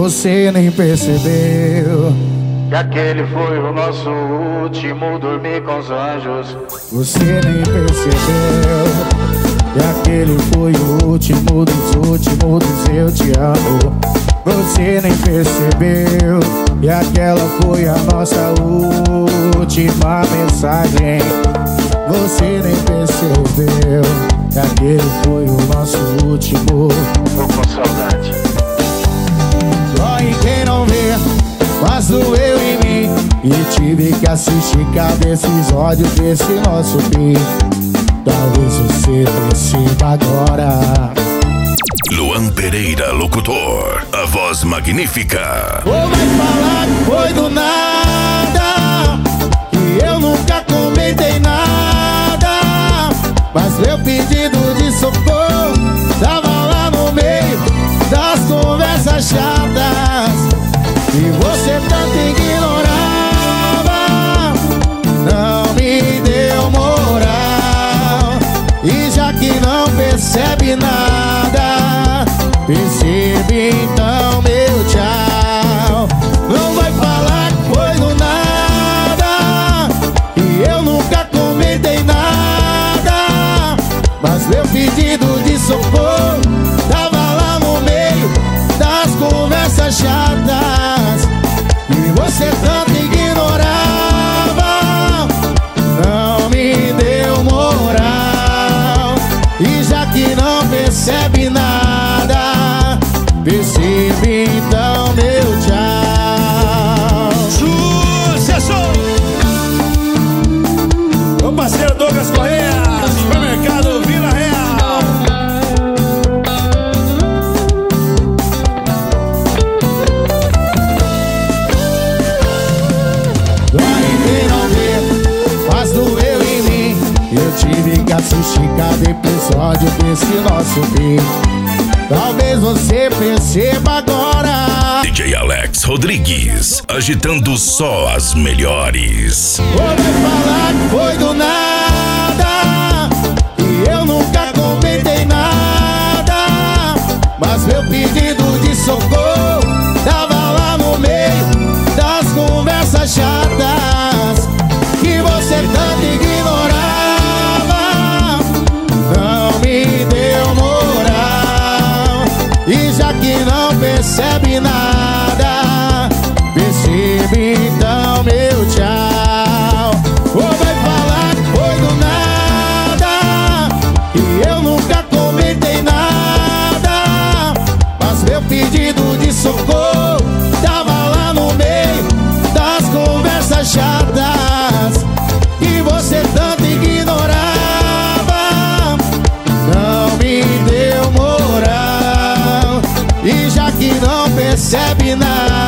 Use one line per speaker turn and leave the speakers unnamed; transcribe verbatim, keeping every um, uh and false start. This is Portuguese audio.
você nem percebeu
que aquele foi o nosso último dormir com os anjos.
Você nem percebeu que aquele foi o último dos últimos dos eu te amo. Você nem percebeu que aquela foi a nossa última mensagem. Você nem percebeu que aquele foi o nosso último.
Tô com saudade.
Dói quem não vê, mas doeu em mim, e tive que assistir cada episódio desse nosso fim. Talvez você perceba agora.
Luan Pereira, locutor, a voz magnífica.
Ou vai falar que foi do nada, que eu nunca comentei nada, mas meu pedido de socorro tava lá no meio das conversas chatas que você tanto ignorava. Não me deu moral, e já que não percebe nada, percebe então meu tchau. Não vai falar que foi do nada, que eu nunca comentei nada, mas meu pedido de socorro tava lá no meio das conversas chatas que você tanto ignorava. Não me deu moral, e já que não percebe nada, percebe então meu tchau.
Sucesso! O parceiro Douglas Correia, supermercado Vila Real.
Dói quem não vê, mas doeu em mim, eu tive que assistir cada episódio desse nosso fim. Talvez você perceba agora.
D J Alex Rodrigues, agitando só as melhores.
Ou vai falar que foi do nada, que eu nunca comentei nada, mas meu pedido de socorro tava lá no meio das conversas chatas que você tanto ignorava. Não me deu moral, e já que não percebe nada, percebe então meu tchau. Ou vai falar que foi do nada, que eu nunca comentei nada, mas meu pedido de socorro tava lá no meio das conversas chatas que você tanto ignorava. Não me deu moral, e já que não percebe nada,